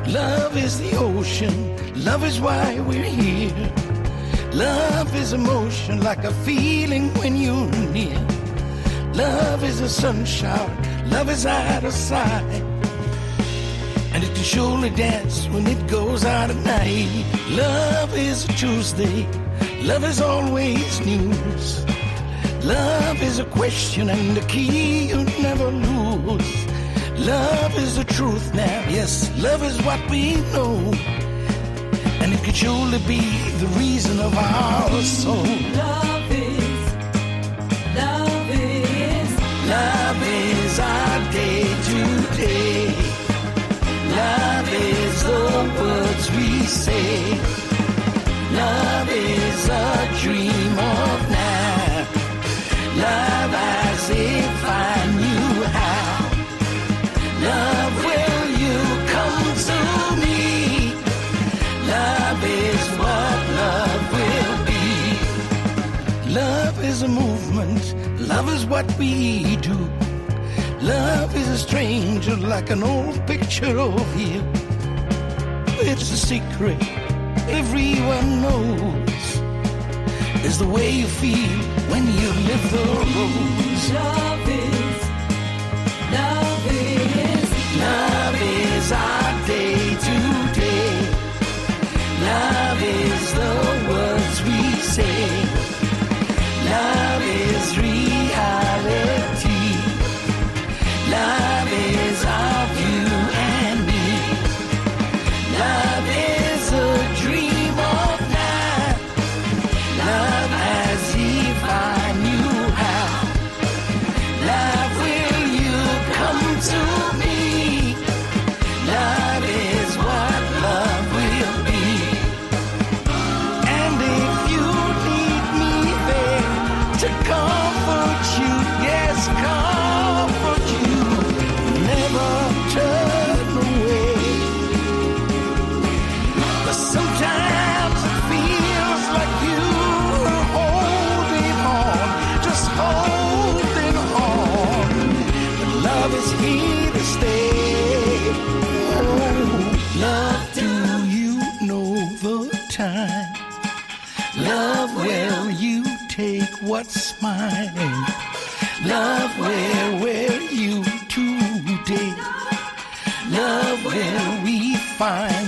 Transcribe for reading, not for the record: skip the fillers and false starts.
Love is the ocean, love is why we're here. Love is emotion like a feeling when you're near. Love is a sunshine, love is out of sight. And it can surely dance when it goes out at night. Love is a Tuesday, love is always news. Love is a question and a key you never lose. Love is the truth now, yes, love is what we know. And it could surely be the reason of our soul. Love is our day to day. Love is the words we say. Love is a dream of now. Love as if I knew how. Love, will you come to me? Love is what love will be. Love is a movement, love is what we do. Love is a stranger like an old picture of you. It's a secret everyone knows. It's the way you feel when you live the roads. Love is our day to day. Love is the words we say. Love is reality. Love is our you and me. Love is a dream of now. Love as if I knew how. Love, will you come to me? Love is what love will be. And if you need me there to comfort you, yes, comfort you, never turn away. But sometimes it feels like you are holding on, just holding on. But love is here to stay. Oh, love, do you know the time? Love, will you take what's mine? Love, where were you today? Love, will we find